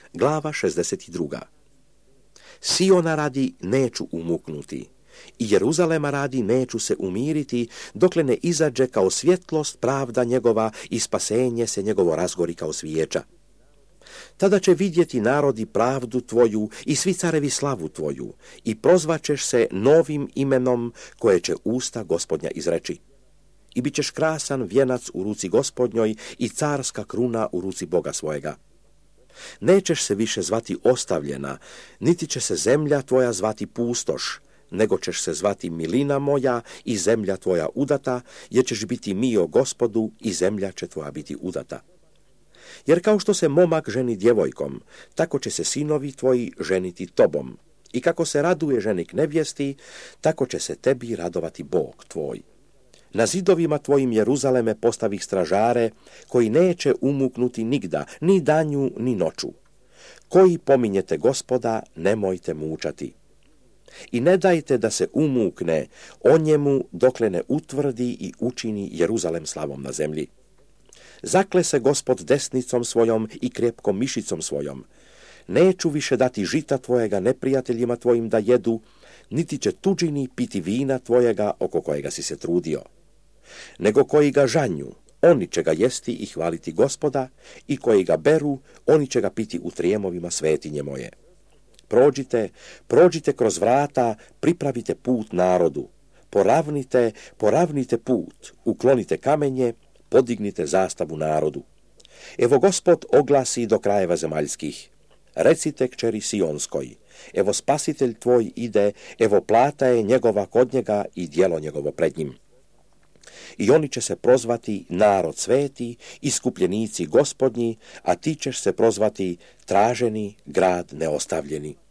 glava 62. Siona radi neću umuknuti, i Jeruzalema radi neću se umiriti, dokle ne izađe kao svjetlost pravda njegova i spasenje se njegovo razgori kao svijeća. Tada će vidjeti narodi pravdu tvoju i svi carevi slavu tvoju, i prozvaćeš se novim imenom koje će usta Gospodnja izreći. I bit ćeš krasan vijenac u ruci Gospodnjoj i carska kruna u ruci Boga svojega. Nećeš se više zvati ostavljena, niti će se zemlja tvoja zvati pustoš, nego ćeš se zvati milina moja i zemlja tvoja udata, jer ćeš biti mio Gospodu i zemlja će tvoja biti udata. Jer kao što se momak ženi djevojkom, tako će se sinovi tvoji ženiti tobom. I kako se raduje ženik nevjesti, tako će se tebi radovati Bog tvoj. Na zidovima tvojim Jeruzaleme postavih stražare, koji neće umuknuti nigda, ni danju, ni noću. Koji pominjete Gospoda, nemojte mučati. I ne dajte da se umukne o njemu dokle ne utvrdi i učini Jeruzalem slavom na zemlji. Zakle se Gospod desnicom svojom i krepkom mišicom svojom. Neću više dati žita tvojega neprijateljima tvojim da jedu, niti će tuđini piti vina tvojega oko kojega si se trudio. Nego koji ga žanju, oni će ga jesti i hvaliti Gospoda, i koji ga beru, oni će ga piti u trijemovima svetinje moje. Prođite kroz vrata, pripravite put narodu. Poravnite put, uklonite kamenje, podignite zastavu narodu. Evo Gospod oglasi do krajeva zemaljskih. Recite kćeri Sionskoj, evo spasitelj tvoj ide, evo plata je njegova kod njega i djelo njegovo pred njim. I oni će se prozvati narod sveti, iskupljenici Gospodnji, a ti ćeš se prozvati traženi grad neostavljeni.